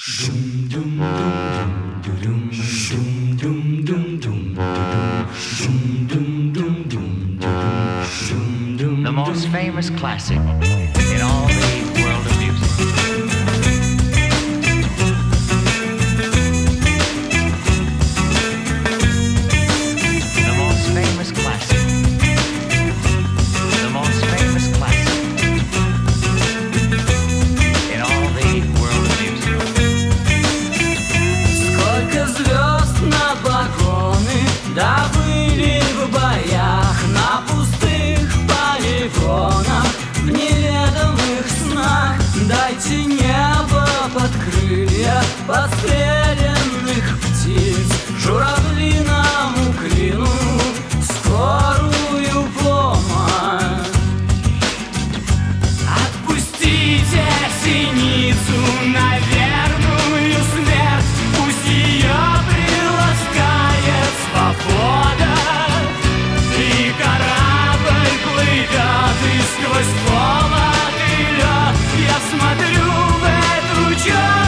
The most famous classic in all the world of music. The most famous classic. The most famous classic in all the world of music. Сколько звезд на балконы добыли в боях на пустых полигонах, в неведомых снах. Дайте небо под крылья подстреленных птиц, журавлиному клину скорую помощь. Отпустите синицу на верную смерть, пусть ее приласкает свобода, и корабль плывет, и сквозь холод и лед я смотрю в эту черную